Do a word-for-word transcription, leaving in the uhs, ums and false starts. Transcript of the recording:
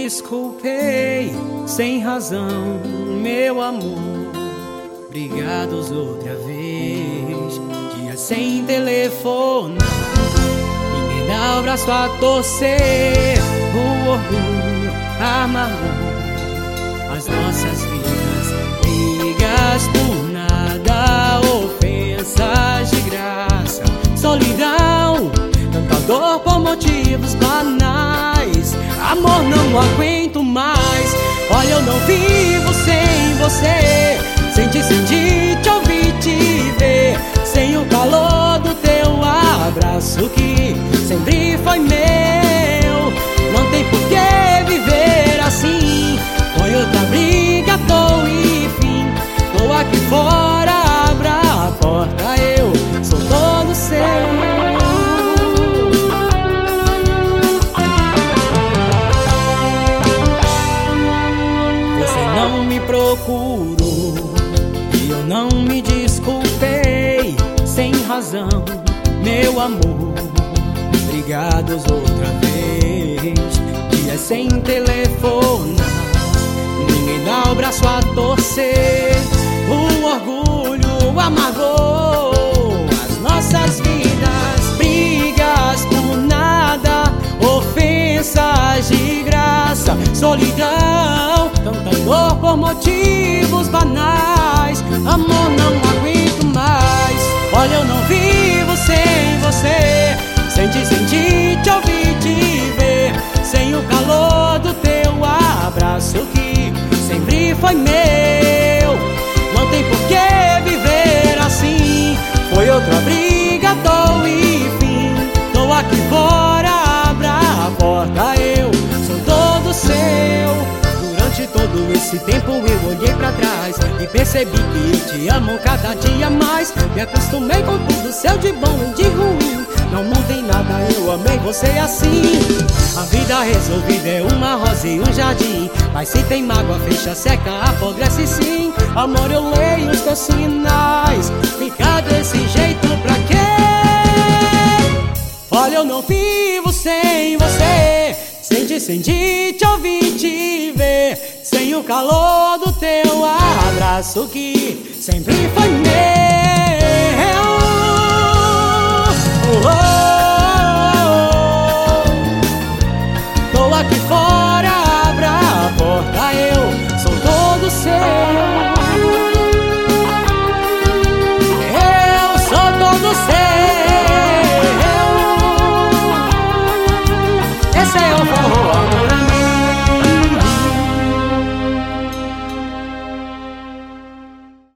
desculpei sem razão, meu amor. Brigados outra vez, dias sem telefonar, ninguém dá o braço a torcer. O orgulho amargou as nossas vidas, brigas por nada, ofensas de graça, solidão, tanta dor por motivos banais. Amor, não aguento mais. Olha, eu não vivo sem você, sem te sentir, te ouvir, te ver, sem o calor do teu abraço que sempre foi meu. Não tem por que viver assim, foi outra briga, tô e fim. Tô aqui fora, abra a porta, eu sou todo seu. Não me procurou e eu não me desculpei sem razão, meu amor. Brigados outra vez, dias sem telefonar, ninguém dá o braço a torcer. O orgulho amargou as nossas vidas, brigas por nada, ofensas de graça, solidão, tanta dor por motivos banais. Amor, não aguento mais. Olha, eu não vivo sem você, sem te sentir, te ouvir, te ver, sem o calor do teu abraço que sempre foi meu. Não tem por que viver assim, foi outra briga, tô e fim. Tô aqui fora, abra a porta, eu sou todo seu. Durante todo esse tempo eu olhei pra trás e percebi que te amo cada dia mais. Me acostumei com tudo seu de bom e de ruim, não mudei nada, eu amei você assim. A vida resolvida é uma rosa e um jardim, mas se tem mágoa, fecha, seca, apodrece sim. Amor, eu leio os teus sinais, ficar desse jeito pra quê? Olha, eu não vivo sem você, sem te sentir, te ouvir, te ver, sem o calor do teu abraço que sempre foi meu. Oh, oh.